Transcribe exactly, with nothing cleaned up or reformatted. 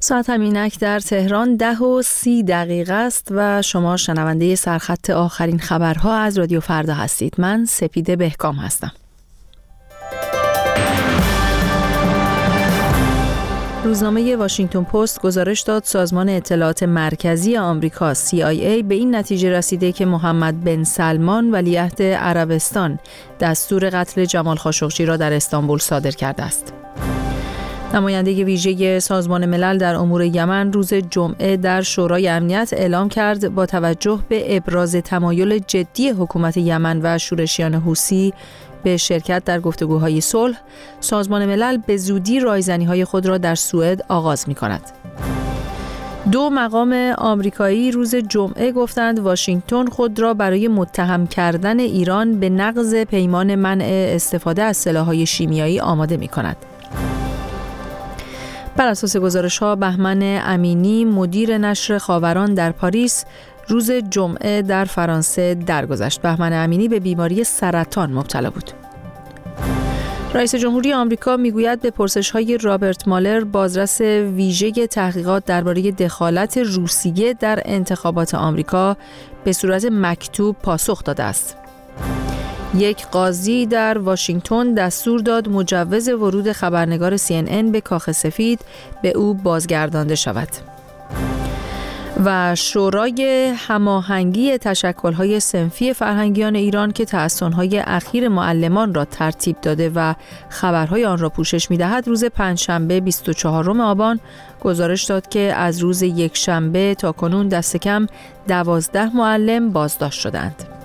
ساعت همینک در تهران ده و سی دقیقه است و شما شنونده سرخط آخرین خبرها از رادیو فردا هستید. من سپیده بهکام هستم. روزنامه واشنگتن پست گزارش داد سازمان اطلاعات مرکزی آمریکا سی آی ای به این نتیجه رسیده که محمد بن سلمان ولیعهد عربستان دستور قتل جمال خاشقجی را در استانبول صادر کرده است. نماینده ویژه سازمان ملل در امور یمن روز جمعه در شورای امنیت اعلام کرد با توجه به ابراز تمایل جدی حکومت یمن و شورشیان حوثی به شرکت در گفتگوهای صلح، سازمان ملل به زودی رایزنی‌های خود را در سوئد آغاز می‌کند. دو مقام آمریکایی روز جمعه گفتند واشنگتن خود را برای متهم کردن ایران به نقض پیمان منع استفاده از سلاح‌های شیمیایی آماده می‌کند. بر اساس گزارش‌ها بهمن امینی مدیر نشر خاوران در پاریس روز جمعه در فرانسه درگذشت. بهمن امینی به بیماری سرطان مبتلا بود. رئیس جمهوری آمریکا میگوید به پرسش‌های رابرت مالر بازرس ویژه تحقیقات درباره دخالت روسیه در انتخابات آمریکا به صورت مکتوب پاسخ داده است. یک قاضی در واشنگتن دستور داد مجوز ورود خبرنگار سی ان ان به کاخ سفید به او بازگردانده شود. و شورای هماهنگی تشکل‌های صنفی فرهنگیان ایران که تحسن‌های اخیر معلمان را ترتیب داده و خبرهای آن را پوشش می‌دهد روز پنجشنبه بیست و چهارم آبان گزارش داد که از روز یکشنبه تا کنون دست کم دوازده معلم بازداشت شدند.